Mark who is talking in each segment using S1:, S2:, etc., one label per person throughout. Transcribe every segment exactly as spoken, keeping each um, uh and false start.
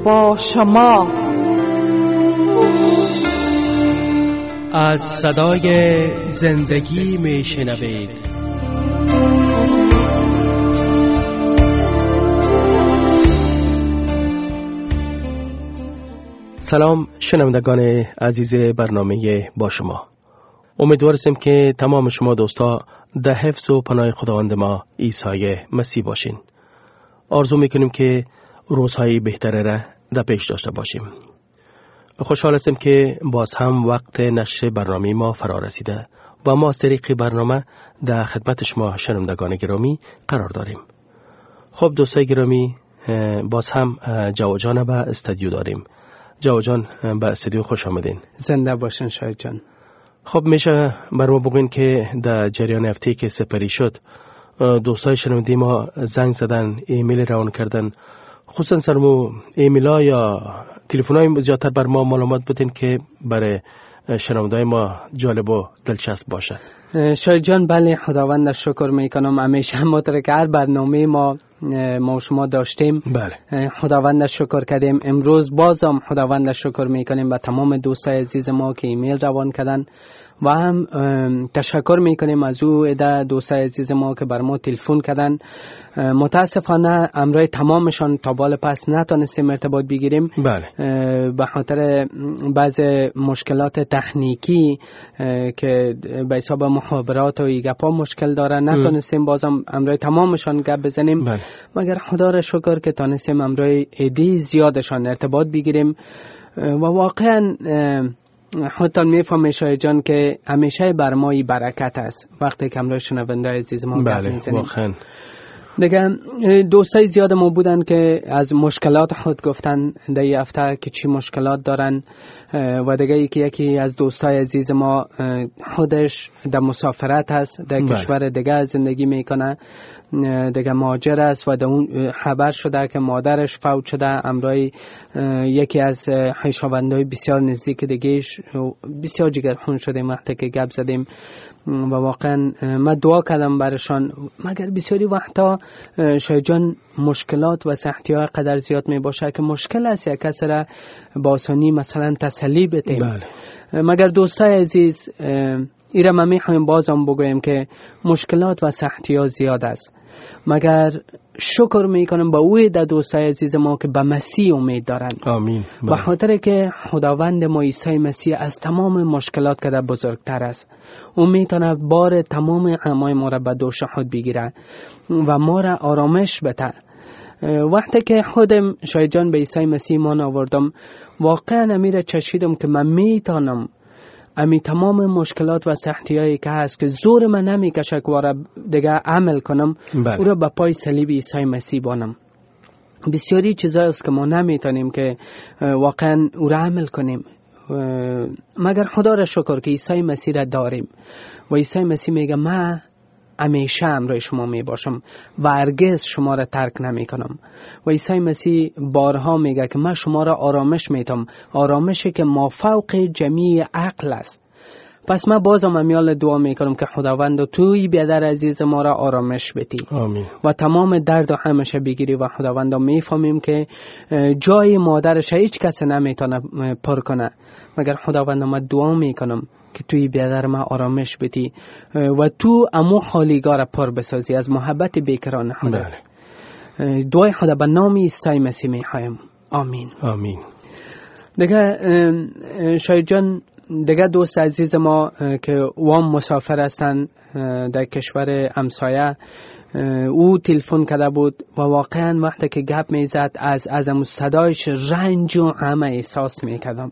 S1: با شما.
S2: از صدای زندگی می شنوید. سلام شنوندگان عزیز برنامه با شما. امیدوار هستیم که تمام شما دوستا در حفظ و پناه خداوند ما عیسی مسیح باشین. آرزو میکنیم که روزهای بهتره را در پیش داشته باشیم. خوشحال هستیم که باز هم وقت نشر برنامه ما فرا رسیده و ما از طریق برنامه در خدمت شما شنوندگان گرامی قرار داریم. خب دوستای گرامی، باز هم جواد جان به استودیو داریم. جواد جان به استودیو خوش آمدین.
S3: زنده باشین شاید جان.
S2: خب میشه بر ما بگوین که در جریان هفته که سپری شد دوستای شنونده ما زنگ زدن، ایمیل روان کردن، خصوصا سرمو ایمیلا یا تلفن‌های زیادتر بر ما معلومات بدین که برای شنونده‌های ما جالب و دلچسب باشه.
S3: شاید جان بله، خداوند شکر میکنم. همیشه همونطور که هر برنامه ما ما شما داشتیم
S2: بله.
S3: خداوند شکر کردیم. امروز بازم خداوند شکر میکنیم و تمام دوستای عزیز ما که ایمیل روان کردن و هم تشکر میکنیم از او عده دوستای عزیز ما که بر ما تلفن کردن. متاسفانه امروز تمامشان تا بال پس نتونستیم ارتباط بگیریم.
S2: بله.
S3: به خاطر بعض مشکلات تکنیکی که به حساب مخابرات و گپا مشکل داره نتونستیم بازم امروز تمامشان گپ بزنیم.
S2: بله.
S3: مگر خدا را شکر که تونستیم امروز عده زیادشان ارتباط بگیریم و واقعا خودتان میفهمید شاید جان که همیشه بر مایی برکت است وقتی که امروز شنونده عزیز ما گپ میزنیم.
S2: واقعا
S3: دیگه دوستای زیاد ما بودن که از مشکلات خود گفتن در این هفته که چی مشکلات دارن و دیگه یکی یکی از دوستای عزیز ما خودش در مسافرت هست، در کشور دیگه زندگی میکنه، دیگه مهاجر است و در اون خبر شده که مادرش فوت شده. امروز یکی از خویشاوندای بسیار نزدیک دیگهش بسیار جگرخون شده وقتی که گپ زدیم و واقعا من دعا کردم برشان. مگر بسیاری وقتا شاید جان مشکلات و سختی ها قدر زیاد می باشه که مشکل است یک کس را با آسانی مثلا تسلی بدیم.
S2: بله.
S3: مگر دوستای عزیز ایره ما میخوایم بازم بگویم که مشکلات و سختی ها زیاد است، مگر شکر میکنم با اوی در دوستای عزیز ما که به مسیح امید دارن.
S2: آمین.
S3: به خاطر که خداوند ما عیسی مسیح از تمام مشکلات که بزرگتر است، او میتونه بار تمام غمای ما را به دوش خود بگیره و ما را آرامش بده. وقتی که خودم شاید جان به عیسی مسیح ایمان آوردم واقعا امیر چشیدم که من میتونم امی تمام مشکلات و سختی هایی که هست که زور من نمیکشه که وارا دیگه عمل کنم
S2: بله.
S3: او را به پای صلیب عیسی مسیح بانم. بسیاری چیزایی است که ما نمیتونیم که واقعا او را عمل کنیم، مگر خدا را شکر که عیسی مسیح را داریم و عیسی مسیح میگه من همیشه همراه شما می باشم و هرگز شما را ترک نمی کنم. و عیسی مسیح بارها میگه که من شما را آرامش میتم، آرامشی که مافوق جمیع عقل است. پس من بازم امیال دعا میکنم که خداوند توی بیادر عزیز ما را آرامش بدی.
S2: آمین.
S3: و تمام درد و همیشه بگیری و خداوند میفهمیم که جای مادرش هیچ کس نمیتونه پر کنه، مگر خداوند من دعا میکنم که توی بیادر ما آرامش بدی و تو امو حالیگاه را پر بسازی از محبت بیکران خدا.
S2: بله.
S3: دعای خدا به نام عیسی مسیح میخوایم. آمین.
S2: آمین.
S3: دیگه شاید جان دیگه دوست عزیز ما که وام مسافر هستن در کشور همسایه، او تلفن کرده بود و واقعا وقتی که گپ میزد از از امو صدایش رنج و غم احساس میکردم.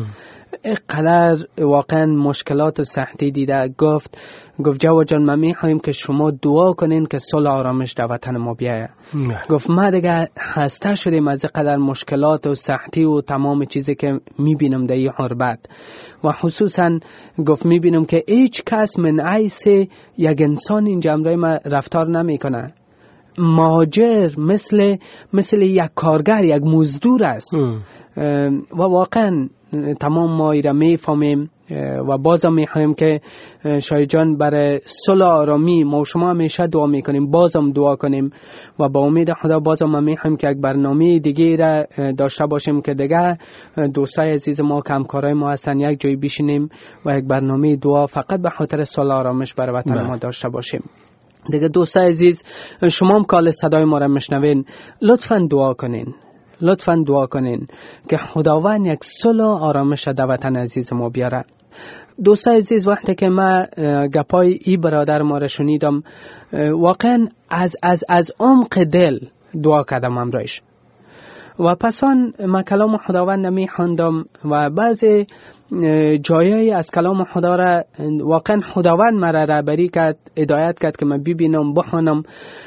S3: قدر واقعا مشکلات و سختی دیده. گفت گفت جواد جان ما میخوایم که شما دعا کنین که صلح آرامش در وطن ما بیایه. گفت ما دیگه خسته شدیم از قدر مشکلات و سختی و تمام چیزی که میبینم در این غربت و خصوصا گفت میبینم که هیچ کس من عیس یک انسان اینجا امرای ما رفتار نمیکنه. مهاجر مثل مثل یک کارگر، یک مزدور است. و واقعا تمام ما ایره میفهمیم و بازم میخوایم که شاید جان برای صلح آرامی ما و شما همیشه دعا میکنیم، بازم دعا کنیم و با امید خدا بازم ما میخوایم که یک برنامه دیگه را داشته باشیم که دیگه دوستای عزیز ما کمکارای ما هستن یک جای بشینیم و یک برنامه دعا فقط به خاطر صلح آرامش برای وطن ما داشته باشیم. دیگه دوستای عزیز، شما هم کال صدای ما را میشنوین، لطفاً دعا کنین، لطفاً دعا کنین که خداوند یک صلح و آرامش در وطن عزیز ما بیاره. دوستای عزیز، وقتی که من گپای ای برادر ما را شنیدم، واقعا از از از عمق دل دعا کردم امرایش و پسان من کلام خداوند می خواندم و بعضی جایی از کلام خدا را واقعا خداوند مرا رهبری کرد، هدایت کرد که من ببینم، بخوانم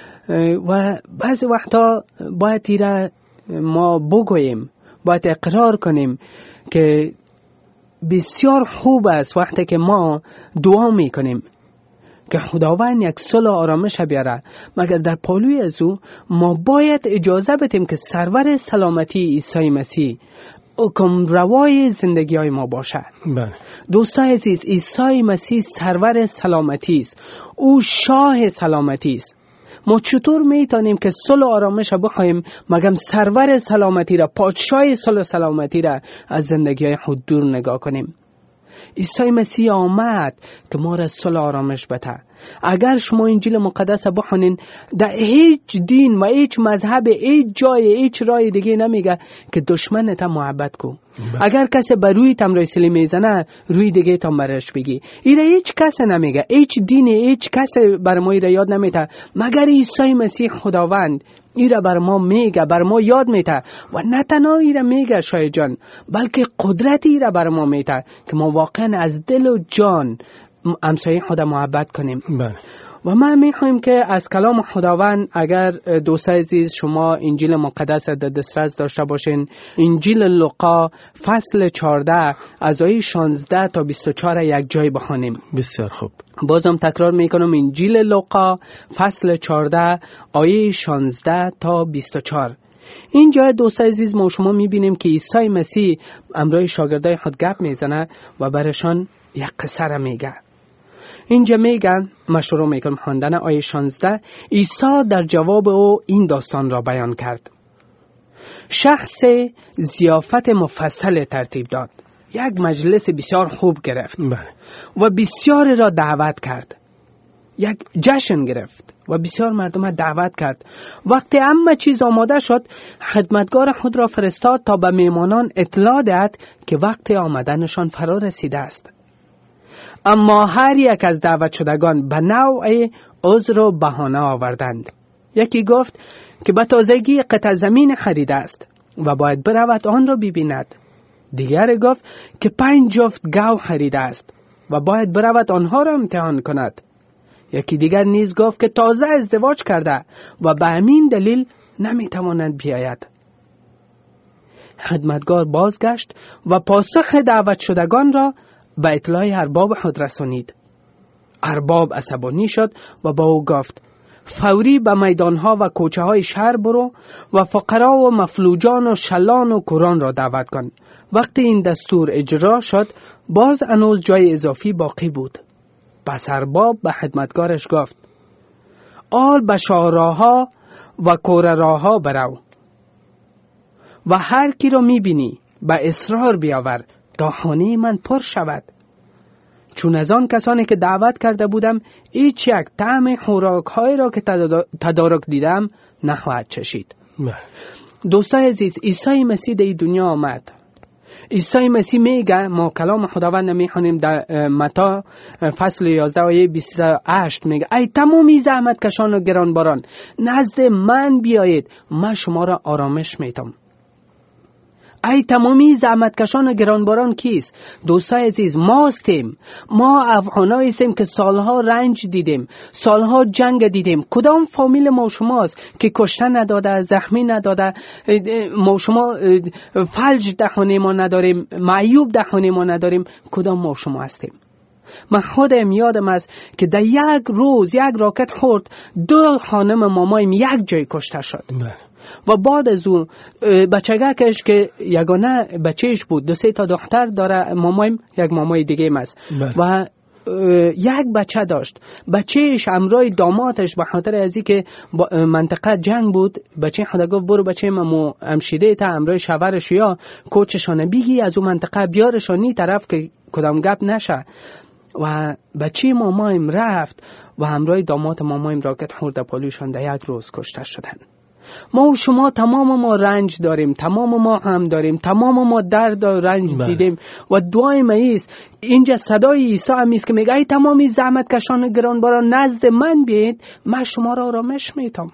S3: و بعضی وقتا باید ایره ما بگوییم، باید اقرار کنیم که بسیار خوب است وقتی که ما دعا میکنیم که خداوند یک صلح و آرامش بیاره، مگر در پالوی از او ما باید اجازه بدیم که سرور سلامتی عیسی مسیح حکم روای زندگی های ما باشه.
S2: بله
S3: دوستای عزیز، عیسی مسیح سرور سلامتی است، او شاه سلامتی است. ما چطور میتونیم که صلح و آرامش بخوایم مگم سرور سلامتی را، پادشاه صلح و سلامتی را از زندگی های خود دور نگاه کنیم؟ عیسی مسیح آمد که ما را صلح و آرامش بده. اگر شما انجیل مقدس بخونین، در هیچ دین و هیچ مذهب، هیچ جای، هیچ رای دیگه نمیگه که دشمنت محبت کو. اگر کسی بر روی تم رسلی میزنه، روی دیگه تم برش بگی. ایره هیچ کسی نمیگه، هیچ دینی، هیچ کسی بر ما ایره یاد نمیده مگر عیسی مسیح خداوند ایره بر ما میگه، بر ما یاد میده و نه تنها ایره میگه شاید جان، بلکه قدرت ایره بر ما میده که ما واقعا از دل و جان همسایه خدا محبت کنیم.
S2: بله.
S3: و ما میخوایم که از کلام خداوند، اگر دوستای عزیز شما انجیل مقدس در دسترس داشته باشین، انجیل لوقا فصل چهارده از آیه شانزده تا بیست و چهار یک جای بخوانیم.
S2: بسیار خوب.
S3: بازم تکرار میکنم، انجیل لوقا فصل چهارده آیه شانزده تا بیست و چهار. اینجا دوستای عزیز ما شما میبینیم که عیسی مسیح امروی شاگردای خود گپ میزنه و برشان یک قصه را میگه. اینجا میگن، ما شروع میکنم خواندن آیه شانزده. عیسی در جواب او این داستان را بیان کرد. شخص ضیافت مفصل ترتیب داد، یک مجلس بسیار خوب گرفت
S2: بله.
S3: و بسیار را دعوت کرد. یک جشن گرفت و بسیار مردم را دعوت کرد. وقتی همه چیز آماده شد، خدمتگار خود را فرستاد تا به میمانان اطلاع دهد که وقت آمدنشان فرا رسیده است. اما هر یک از دعوت شدگان به نوع عذر و بهانه آوردند. یکی گفت که به تازگی قطع زمین خریده است و باید برود آن را ببیند. دیگر گفت که پنج جفت گاو خریده است و باید برود آنها را امتحان کند. یکی دیگر نیز گفت که تازه ازدواج کرده و به همین دلیل نمیتواند بیاید. خدمتگار بازگشت و پاسخ دعوت شدگان را به اطلاع ارباب خود رسانید. ارباب عصبانی شد و با او گفت فوری به میدانها و کوچه های شهر برو و فقرا و مفلوجان و شلان و کران را دعوت کن. وقتی این دستور اجرا شد، باز هنوز جای اضافی باقی بود. پس ارباب به خدمتگارش گفت آل به شاهراها و کورراها برو و هر کی را میبینی به اصرار بیاور تا خانه من پر شود، چون از آن کسانی که دعوت کرده بودم هیچ یک طعم خوراک های را که تدارک دیدم نخواهد چشید. دوستای عزیز، عیسی مسیح در دنیا آمد. عیسی مسیح میگه، ما کلام خداوند میخونیم در متی فصل یازده آیه بیست و هشت، میگه ای تمامی زحمت کشان و گرانباران نزد من بیایید، من شما را آرامش میدم. ای تمامی زحمتکشان و گرانباران کیست؟ دوستای عزیز، ما هستیم. ما افغانایی هستیم که سالها رنج دیدیم، سالها جنگ دیدیم. کدام فامیل ما شماست که کشته نداده، زخمی نداده؟ ما شما فلج در خانه ما نداریم، معیوب در خانه ما نداریم. کدام ما شما هستیم؟ من خودم یادم است که در یک روز یک راکت خورد، دو خانم مامایم یک جای کشته شد. و بعد از اون بچگکش که یگانه بچهش بود، دو سه تا دختر داره، مامایم یک مامای دیگه است و یک بچه داشت. بچهش امرای دامادش به خاطر ازی که منطقه جنگ بود، بچه خدا گفت برو بچه ممو امشیده تا امرای شورش یا کوچشانه بیگی از اون منطقه بیارشانی طرف که کدام گپ نشه. و بچه مامایم رفت و همراه داماد مامایم راکت خورده پالوشان در یک روز کشته شدن. ما و شما تمام ما رنج داریم، تمام ما هم داریم، تمام ما درد و رنج بله. دیدیم و دعای ما ایست. اینجا صدای عیسی هم ایست که میگه ای تمامی زحمت کشان گرانباران نزد من بیاید، من شما را آرامش میتم.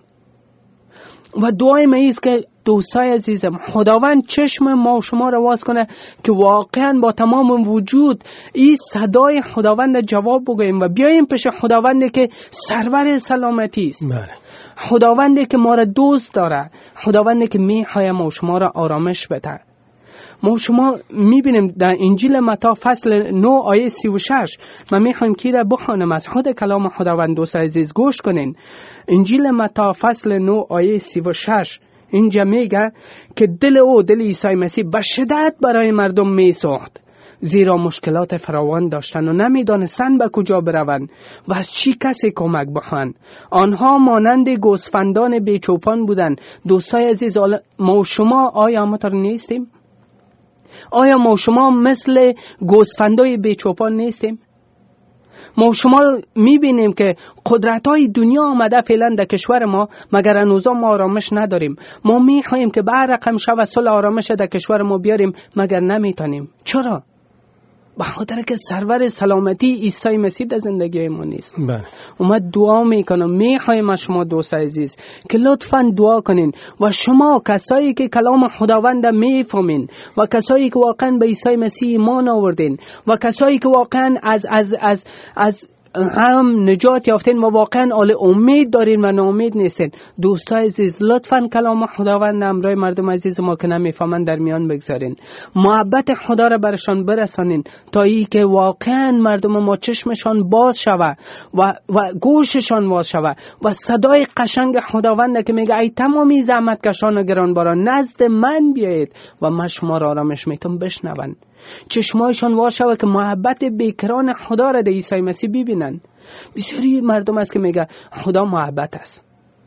S3: و دعای ما ایست که دوستای عزیزم خداوند چشم ما و شما را باز کنه که واقعا با تمام وجود این صدای خداوند جواب بگوییم و بیاییم پیش خداوندی که سرور سلامتی است. بله. خداوندی که ما را دوست داره، خداوندی که میخواه ما و شما را آرامش بده. ما و شما میبینیم در انجیل متی فصل نه آیه سی و شش، ما میخوایم کی را بخوانم از خود کلام خداوند. دوست عزیز گوش کنین. انجیل متی فصل نه آیه سی و شش اینجا میگه که دل او، دل عیسی مسیح به شدت برای مردم میسوخت، زیرا مشکلات فراوان داشتن و نمیدانستند به کجا بروند و از چی کسی کمک بخواهند. آنها مانند گوسفندان بیچوپان بودند. دوستای عزیز، ما و شما آیا همانطور نیستیم؟ آیا ما و شما مثل گوسفندای بیچوپان نیستیم؟ ما و شما میبینیم که قدرت‌های دنیا آمده فعلا در کشور ما، مگر هنوزا ما آرامش نداریم. ما میخوایم که به هر رقم شو صلح آرامش در کشور ما بیاریم، مگر نمیتونیم. چرا؟ به خاطر که سرور سلامتی عیسی مسیح در زندگی ما نیست. بله. اومد دعا میکنم، میخوایم از شما دوست عزیز که لطفاً دعا کنین و شما کسایی که کلام خداوند میفهمین و کسایی که واقعاً به عیسی مسیح ایمان آوردین و کسایی که واقعاً از از از از هم نجات یافتین و واقعا آل امید دارین و ناامید نیستین، دوستای عزیز لطفاً کلام خداوند امرای مردم عزیز ما که نمیفهمن در میان بگذارین، محبت خدا را برشان برسانین تا ای که واقعا مردم ما چشمشان باز شوه و و گوششان باز شوه و صدای قشنگ خداوند که میگه ای تمامی زحمت کشان و گرانباران نزد من بیایید و من شما را آرامش میتم بشنون. چشمایشان وا شوه که محبت بیکران خدا را در عیسی مسیح ببینن. بسیاری مردم است که میگه خدا محبت است.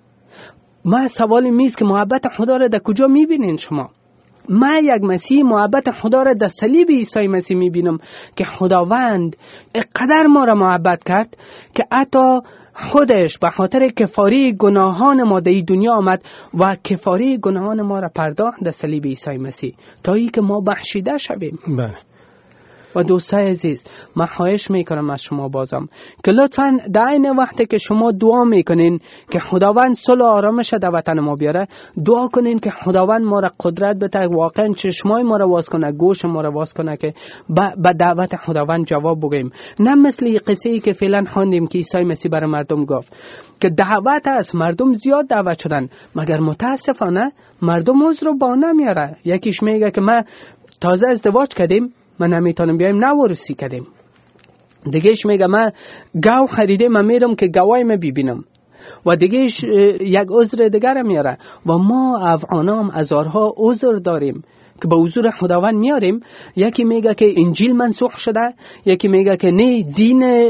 S3: ما سوالی میست که محبت خدا را در کجا میبینین شما؟ ما یک مسیح محبت خدا را در صلیب عیسی مسیح میبینم که خداوند اقدر ما را محبت کرد که حتی خودش به خاطر کفاره گناهان ما در این دنیا آمد و کفاره گناهان ما را پرداخت در صلیب عیسی مسیح تا ای که ما بخشیده شویم. بله. و دوستای عزیز من خواهش میکنم از شما بازم که لطفاً در این وقتی که شما دعا میکنین که خداوند صلح و آرامش در وطن ما بیاره، دعا کنین که خداوند ما را قدرت بده، واقعا چشمای ما را باز کنه، گوش ما را باز کنه که به دعوت خداوند جواب بگیم. نه مثل قصه ای که فعلا خواندیم که عیسی مسیح برای مردم گفت که دعوت است، مردم زیاد دعوت شدن مگر متاسفانه مردم عذر رو با نمیاره. یکیش میگه که ما تازه ازدواج کردیم، من نمیتونم بیایم، نوارسی کردیم. دیگهش میگه من گاو خریده، من میرم که گوای من ببینم. و دیگهش یک عذر دیگر میاره. و ما افغانام هزارها عذر داریم که به حضور خداوند میاریم. یکی میگه که انجیل منسوخ شده، یکی میگه که نه دین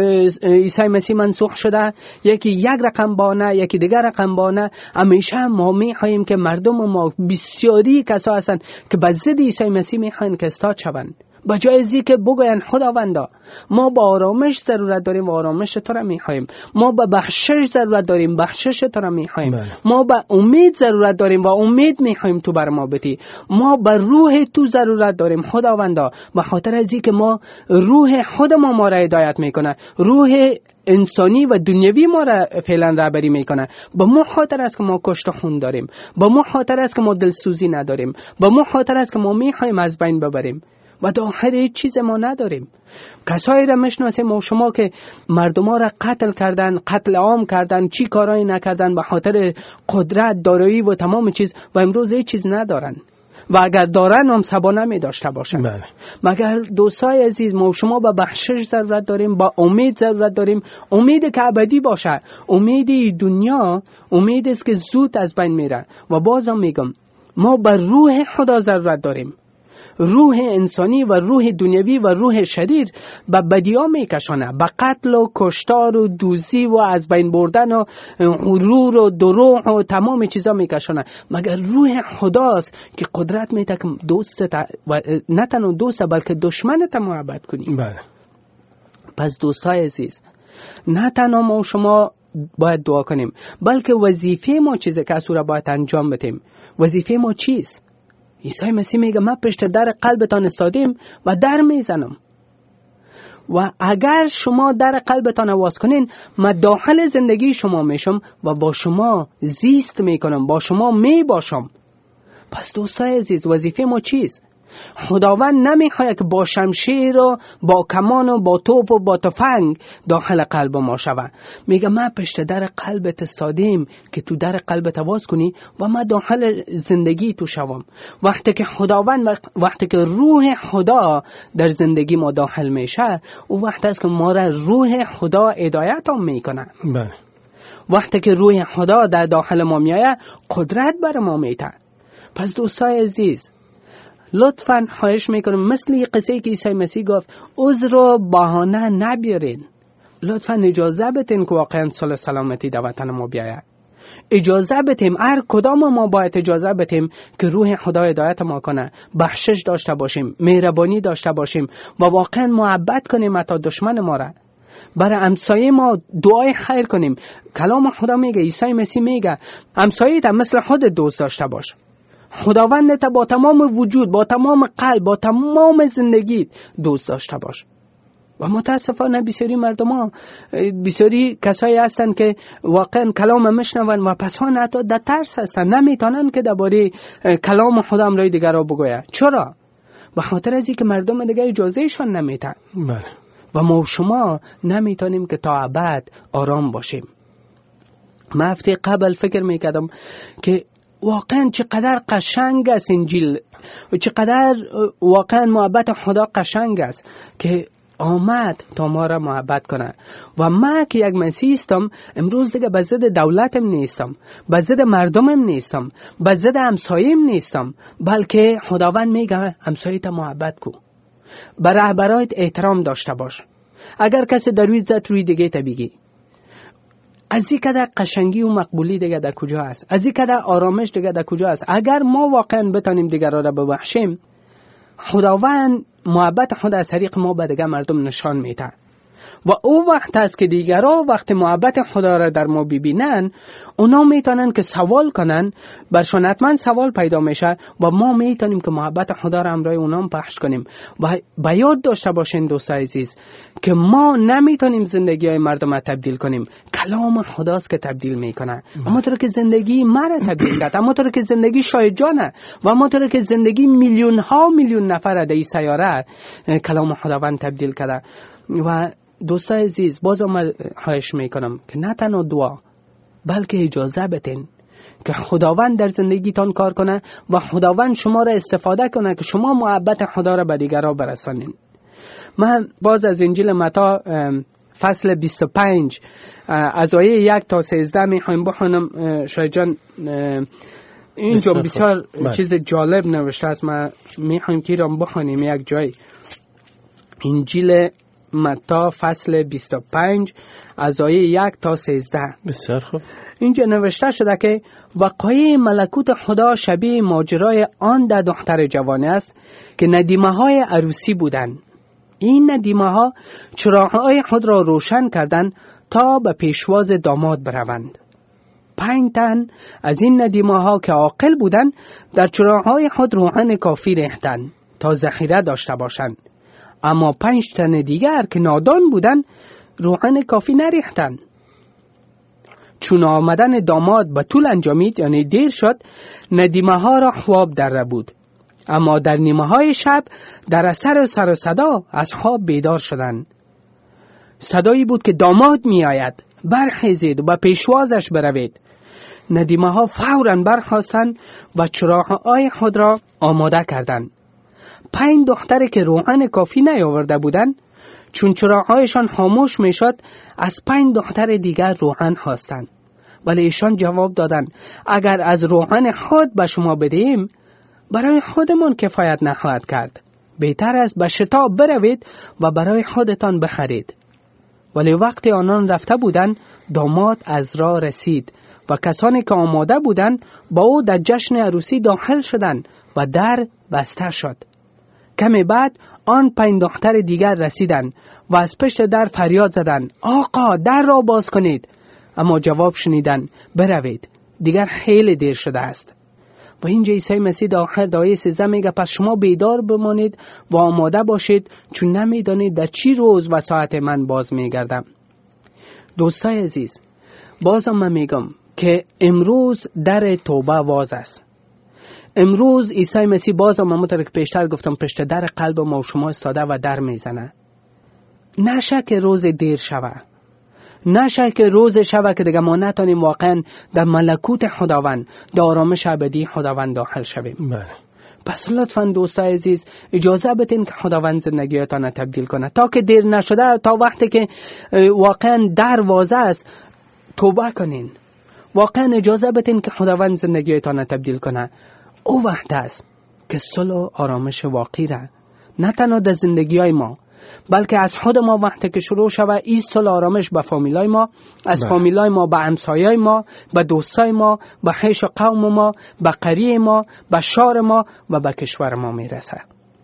S3: عیسی مسیح منسوخ شده، یکی یک رقم بانه، یکی دیگر رقم بانه. همیشه ما میخواهیم که مردم ما، بسیاری کسا هستند که به ضد عیسی مسیح میخواهند که استاد شوند، بجای ازی که بگوین خداوندا ما با آرامش ضرورت داریم و آرامش تو را میخواهیم، ما با بخشش ضرورت داریم، بخشش تو را میخواهیم، ما با امید ضرورت داریم و امید میخواهیم تو بر ما بدی، ما با روح تو ضرورت داریم خداوندا، به خاطر ازی که ما روح خود ما ما را هدایت میکنه، روح انسانی و دنیوی ما را فعلا رهبری میکنه. با ما خاطر است که ما کشت خون داریم، با ما خاطر است که ما دلسوزی نداریم، با ما خاطر است که ما میخواهیم از بین ببریم و در آخر هیچ چیز ما نداریم. کسایی را میشناسیم ما شما که مردم ها را قتل کردن، قتل عام کردن، چی کارایی نکردن به خاطر قدرت، دارایی و تمام چیز، و امروز هیچ چیز ندارن. و اگر دارن هم سبا نمی داشته باشن.
S2: بله.
S3: مگر دوستای عزیز، ما شما به بخشش ضرورت داریم، با امید ضرورت داریم، امید که ابدی باشه. امید دنیا امید است که زود از بین میره. و بازم میگم ما به روح خدا ضرورت داریم. روح انسانی و روح دنیوی و روح شریر به بدی‌ها میکشانه، به قتل و کشتار و دوزی و از بین بردن و غرور و دروغ و تمام چیزا میکشانه. مگر روح خداست که قدرت میده که دوستت و نه تنها دوست بلکه دشمنت محبت کنی.
S2: بله.
S3: پس دوستای عزیز، نه تنها ما و شما باید دعا کنیم، بلکه وظیفه ما چیزی که اسورا باید انجام بدیم. وظیفه ما چیست؟ عیسی مسیح میگه من پشت در قلبتان استادیم و در میزنم، و اگر شما در قلبتان آواز کنین من داخل زندگی شما میشم و با شما زیست میکنم، با شما میباشم. پس دوستای عزیز، وظیفه ما چیست؟ خداوند نمیخواد که با شمشیر و با کمان و با توپ و با تفنگ داخل قلب ما شود. میگه من پشت در قلبت استادیم که تو در قلبت آواز کنی و من داخل زندگی تو شوم. وقتی که خداوند وقتی که روح خدا در زندگی ما داخل میشه، او وقت است که ما را روح خدا هدایت هم میکنه.
S2: بله.
S3: وقتی که روح خدا در داخل ما میایه، قدرت بر ما میده. پس دوستای عزیز، لطفاً خواهش میکنم مثل قصه که عیسی مسیح گفت عذر و بهانه نبیارین. لطفاً اجازه بدین که واقعاً صلح سلامتی در وطن ما بیاید. اجازه بدیم، هر کدام ما باید اجازه بدیم که روح خدا هدایت ما کنه، بخشش داشته باشیم، مهربانی داشته باشیم و واقعاً محبت کنیم تا دشمن ما را. برای همسایه ما دعای خیر کنیم. کلام خدا میگه، عیسی مسیح میگه همسایه تا مثل خود دوست داشته باش. خداوندت با تمام وجود، با تمام قلب، با تمام زندگی دوست داشته باش. و متاسفانه بسیاری مردم ها، بسیاری کسایی هستن که واقعا کلام میشنون و پس ها حتی در ترس هستن، نمیتونن که درباره کلام خدا امرای دیگر را بگوید. چرا؟ به خاطر از اینکه مردم دیگر اجازه شان نمیتن.
S2: بله.
S3: و ما و شما نمیتونیم که تا ابد آرام باشیم. من هفته قبل فکر میکردم که واقعا چقدر قشنگ است انجیل و چقدر واقعا محبت خدا قشنگ است که آمد تا ما را محبت کنه. و من که یک مسیحی هستم، امروز دیگه به ضد دولتم نیستم، به ضد مردمم نیستم، به ضد همسایم نیستم، بلکه خداوند میگه همسایت محبت کو، به رهبرایت احترام داشته باش. اگر کسی در روی زد روی دیگه تا بگی. از این کده قشنگی و مقبولی دیگه در کجا است؟ از این کده آرامش دیگه در کجا است؟ اگر ما واقعا بتانیم دیگران را ببخشیم، خداوند محبت خود از طریق ما به دیگه مردم نشان میده. و او وقت است که دیگران وقت محبت خدا را در ما ببینن، اونا میتونن که سوال کنن، برشان حتما سوال پیدا میشه و ما میتونیم که محبت خدا را همراه اونا پخش کنیم. و به یاد داشته باشین دوستای عزیز که ما نمیتونیم زندگی های مردم را تبدیل کنیم، کلام خداست که تبدیل میکنه. اما طور که زندگی مرا تبدیل کرد، اما طور که زندگی شاید جانه و اما طور که زندگی میلیون ها میلیون نفر در این سیاره کلام خداوند تبدیل کرده. و دوستای عزیز، باز من خواهش میکنم که نه تنها دعا بلکه اجازه بدین که خداوند در زندگیتان کار کنه و خداوند شما را استفاده کنه که شما محبت خدا را به دیگران برسانین. من باز از انجیل متی فصل بیست و پنج از آیه یک تا سیزده میخوایم بخونم. شاید جان اینجا بسیار چیز جالب نوشته است، من میخوایم که ایران بخونیم یک جای. انجیل متی فصل بیست و پنج از آیه یک تا سیزده.
S2: بسیار خوب.
S3: اینجا نوشته شده که وقایع ملکوت خدا شبیه ماجرای آن ده دختر جوانه است که ندیمه های عروسی بودند. این ندیمه ها چراغ‌های خود را روشن کردند تا به پیشواز داماد بروند. پنج تن از این ندیمه ها که عاقل بودند در چراغ‌های خود روغن کافی ریختند تا ذخیره داشته باشند. اما پنج تن دیگر که نادان بودند روغن کافی نریختند. چون آمدن داماد به طول انجامید، یعنی دیر شد، ندیمه ها را خواب در بود. اما در نیمه های شب در اثر سر و صدا از خواب بیدار شدند. صدایی بود که داماد می آید، برخیزید و به پیشوازش بروید. ندیمه ها فوراً برخاستند و چراغ‌های خود را آماده کردند. پنج دختری که روغن کافی نیاورده بودند، چون چراغ‌هایشان خاموش میشد، از پنج دختر دیگر روغن خواستند. ولی ایشان جواب دادند اگر از روغن خود به شما بدهیم برای خودمان کفایت نخواهد کرد. بهتر است به شتاب بروید و برای خودتان بخرید. ولی وقتی آنان رفته بودند، داماد از راه رسید و کسانی که آماده بودند با او در جشن عروسی داخل شدند و در بسته شد. کمی بعد آن پنج دختر دیگر رسیدند و از پشت در فریاد زدند آقا در را باز کنید. اما جواب شنیدند بروید، دیگر خیلی دیر شده است. و اینجا عیسی مسیح در آخر آیه سیزده میگه پس شما بیدار بمانید و آماده باشید، چون نمیدانید در چی روز و ساعت من باز میگردم. دوستای عزیز، بازم من میگم که امروز در توبه باز است. امروز عیسی مسیح بازم همونطور که پیشتر گفتم پشت در قلب ما و شما استاده و در میزنه. نشه که روز دیر شوه، نشه که روز شوه که دیگه ما نتانیم واقعا در ملکوت خداوند، در آرامش ابدی خداوند داخل شویم.
S2: بله.
S3: پس لطفاً دوستای عزیز اجازه بدین که خداوند زندگیتان تبدیل کنه تا که دیر نشده، تا وقتی که واقعا در واضح است توبه کنین. واقعا اجازه بدین که خداوند زندگیتان تبدیل کنه. او وقت است که صلح و آرامش واقعی را نه تنها در زندگی‌های ما بلکه از خود ما وقتی که شروع شود این صلح آرامش به فامیلای ما، از فامیلای ما به همسایه‌های ما، به دوستای ما، به حیش و قوم ما، به قریه ما، به شهر ما و به کشور ما میرسه.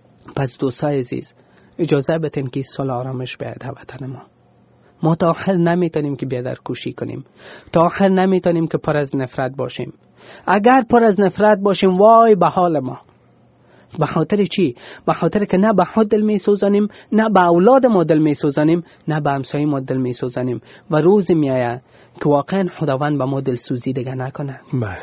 S3: پس دوستای عزیز اجازه بدین که صلح آرامش بیاد در وطن ما. ما تا آخر نمیتونیم که بیادرکوشی کنیم، تا آخر نمیتونیم که پر از نفرت باشیم. اگر پر از نفرت باشیم وای به حال ما. به خاطر چی؟ به خاطر که نه به خود دل می سوزانیم، نه به اولاد ما دل می سوزانیم، نه به همسایه ما دل می سوزانیم و روز می آید که واقعا خداوند به ما دل سوزی دیگه نکنه.
S2: بله.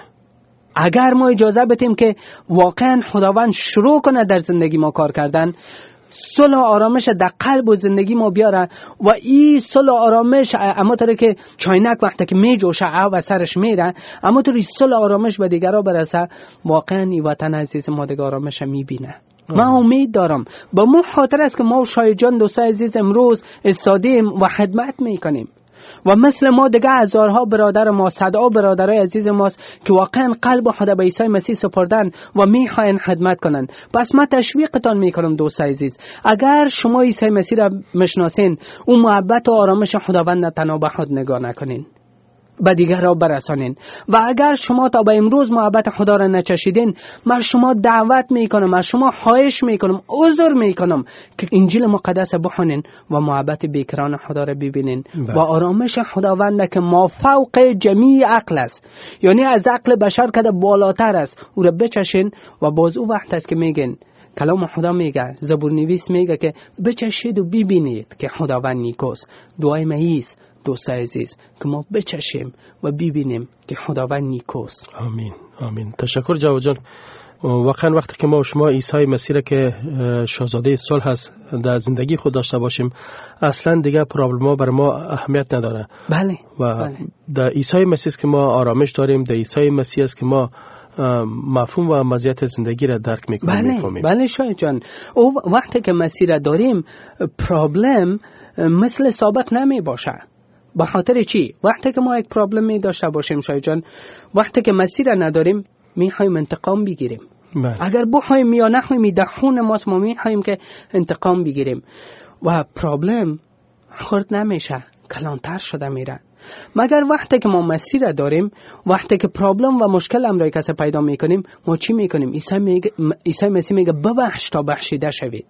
S3: اگر ما اجازه بدیم که واقعا خداوند شروع کنه در زندگی ما کار کردن، صلح و آرامش در قلب و زندگی ما بیاره و این صلح و آرامش اما طوری که چاینک وقتی که می جوشه و سرش میره، اما طوری صلح و آرامش به دیگرها برسه، واقعا این وطن عزیز ما دیگه آرامش میبینه. من امید دارم با مو خاطر است که ما و شاید جان دوستای عزیز امروز استادیم و خدمت میکنیم و مثل ما دیگه هزارها برادر ما، صدها برادرای عزیز ماست که واقعا قلب خود به عیسی مسیح سپردن و میخواین خدمت کنن. پس من تشویقتان میکنم دوستای عزیز، اگر شما عیسی مسیح را مشناسین، اون محبت و آرامش خداوند تنها به خود نگاه نکنین، به دیگر را برسانین. و اگر شما تا به امروز محبت خدا را نچشیدین، من شما دعوت میکنم، من شما خواهش میکنم، عذر میکنم که انجیل مقدس بخونین و محبت بیکران خدا را ببینین و آرامش خداوند که ما فوق جمیع عقل است، یعنی از عقل بشر که بالاتر است، او را بچشین. و باز او وقت است که میگن کلام خدا میگه، زبور نویس میگه که بچشید و ببینید که خداوند نیکوست. دعای ما ایست دوستای عزیز که ما بچشیم و ببینیم که خداوند نیکوست.
S2: آمین آمین. تشکر جواد جان. واقعا وقتی که ما و شما عیسی مسیح که شاهزاده صلح هست در زندگی خود داشته باشیم، اصلا دیگه پرابلم بر ما اهمیت نداره.
S3: بله.
S2: و
S3: بله.
S2: در عیسی مسیح که ما آرامش داریم، در عیسی مسیح است که ما مفهوم و مزیت زندگی را درک میکنیم.
S3: بله
S2: میفهمیم.
S3: بله شاید جان، او وقتی که مسیح را داریم پرابلم مثل سابق نمی باشه. به خاطر چی؟ وقتی که ما یک پرابلم می داشته باشیم شاید جان، وقتی که مسیح را نداریم میخوایم انتقام بگیریم.
S2: بله.
S3: اگر بخوایم یا نخوایم در خون ماست، ما میخوایم که انتقام بگیریم و پرابلم خرد نمیشه، کلانتر شده میره. مگر وقتی که ما مسیح را داریم، وقتی که پرابلم و مشکل امرای کسی پیدا میکنیم، ما چی میکنیم؟ عیسی میگه، عیسی مسیح میگه ببخش تا بخشیده شوید.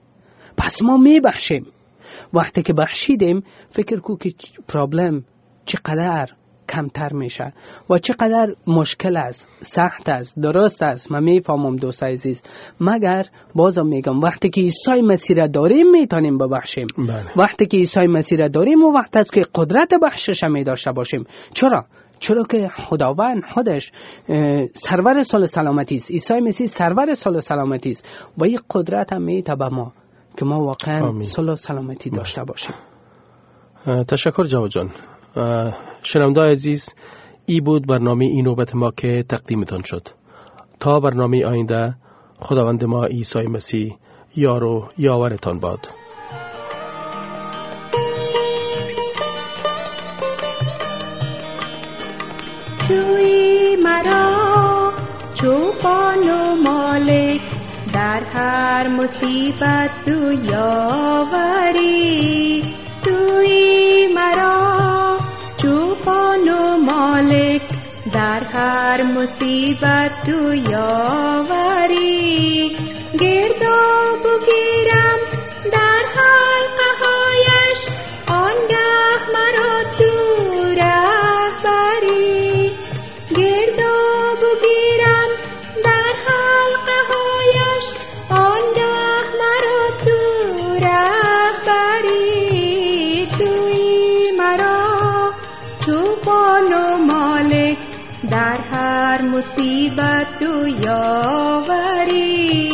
S3: پس ما میبخشیم. وقتی که بخشیدیم فکر کو که پرابلم چقدر کمتر میشه و چقدر مشکل است، سخت است، درست است. من میفهمم دوستای عزیز، مگر بازم میگم وقتی که عیسی مسیح را داریم میتونیم ببخشیم.
S2: بله.
S3: وقتی که عیسی مسیح را داریم و وقتی است که قدرت بخشش می داشته باشیم. چرا؟ چرا که خداوند خودش سرور صلح سلامتی است. عیسی مسیح سرور صلح سلامتی است و این قدرت هم میده به ما که ما واقعا صلح و سلامتی داشته باشیم.
S2: تشکر جواد جان. شنونده‌های عزیز، ای بود برنامه این نوبت ما که تقدیمتان شد. تا برنامه آینده، خداوند ما عیسی مسیح یار و یاورتان باد.
S1: توی مرا چوپان و مالک، در هر مصیبت تو یاوری. توی مرا چوپان و مالک، در هر مصیبت تو یاوری. گرداب بگیرم در حلقه هایش، آنگه مرا تو رهبری. گرداب بگیرم در حلقه هایش، آنگه مرا تو رهبری. توی مرا چوپان و مالک، در هر مصیبت تو یاوری.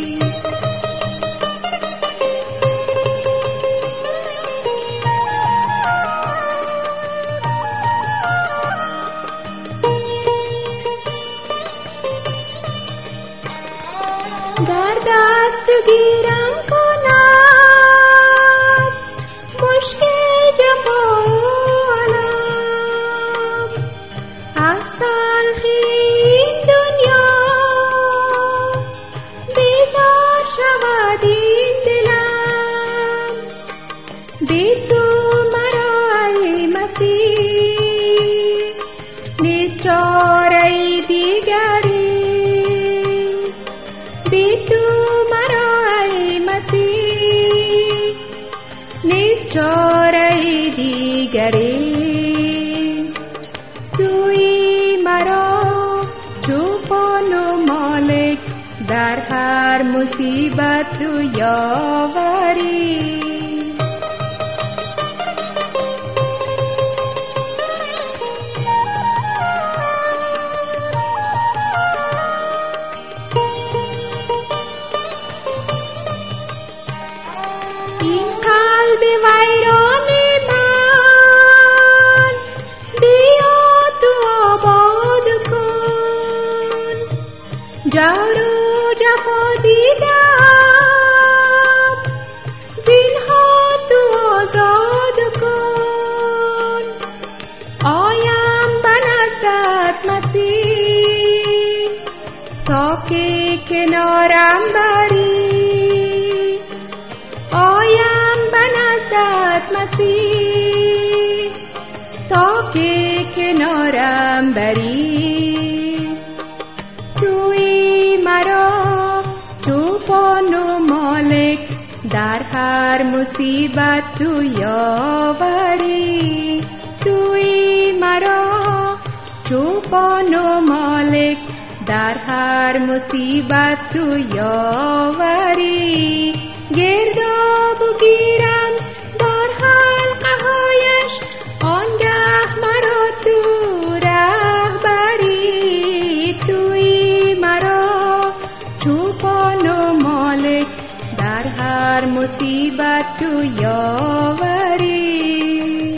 S1: در دست گیرم کنم مشکل جفا و علم، از تلخی این دنیا بیزار شود این دلم. بی تو مرا ای مسیح نیست چاره دیگری. بی تو مرا ای مسیح نیست چاره دیگری. توی مرا چوپان و مالک، در هر مصیبت تو یاوری. این قلب ویران من بیا تو آباد کن. جور و جفا دیدم، زینها تو آزاد کن. آیم به نزدت مسیح، تا که کنارم بری. آیم به نزدت مسیح، تا که کنارم بری. توی مرا چوپان و مالک، در هر مصیبت تو یاوری. توی مرا چوپان و مالک، در هر مصیبت تو یاوری. گرداب بگیرم در حلقه هایش، آنگه مرا تو رهبری. توی مرا چوپان و مالک، در هر مصیبت تو یاوری.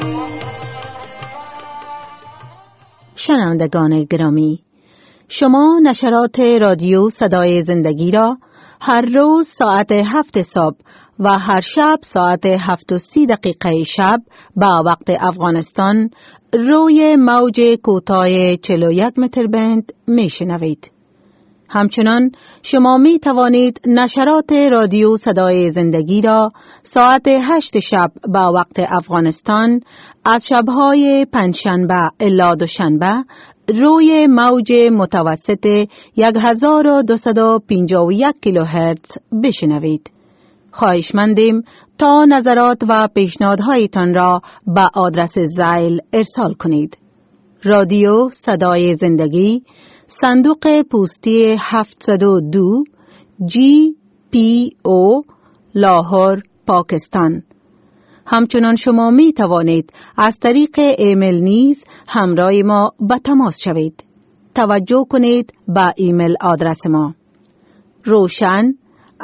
S4: شنوندگان گرامی، شما نشرات رادیو صدای زندگی را هر روز ساعت هفت صبح و هر شب ساعت هفت و سی دقیقه شب با وقت افغانستان روی موج کوتاه چهل و یک متر بند می شنوید. همچنان شما می توانید نشرات رادیو صدای زندگی را ساعت هشت شب با وقت افغانستان از شبهای پنجشنبه الی دوشنبه روی موج متوسط یک هزار و دویست و پنجاه و یک کیلوهرتز بشنوید. خواهشمندیم تا نظرات و پیشنهادهایتان را به آدرس زایل ارسال کنید. رادیو صدای زندگی، صندوق پستی هفتصد و دو، جی پی او، لاهور، پاکستان. همچنان شما می توانید از طریق ایمیل نیز همراه ما به تماس شوید. توجه کنید به ایمیل آدرس ما روشن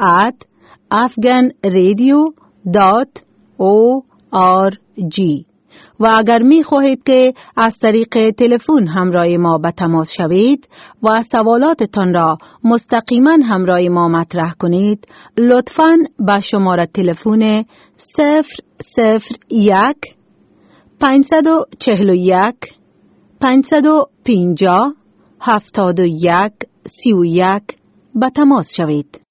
S4: ات افغان رادیو دات او آر جی. و اگر می خواهید که از طریق تلفن همراه ما به تماس شوید و سوالاتتان را مستقیما همراه ما مطرح کنید، لطفاً به شماره تلفن صفر صفر یک پنجصد و چهل و یک پنجصد و پنجاه هفتاد و یک سی و یک به تماس شوید.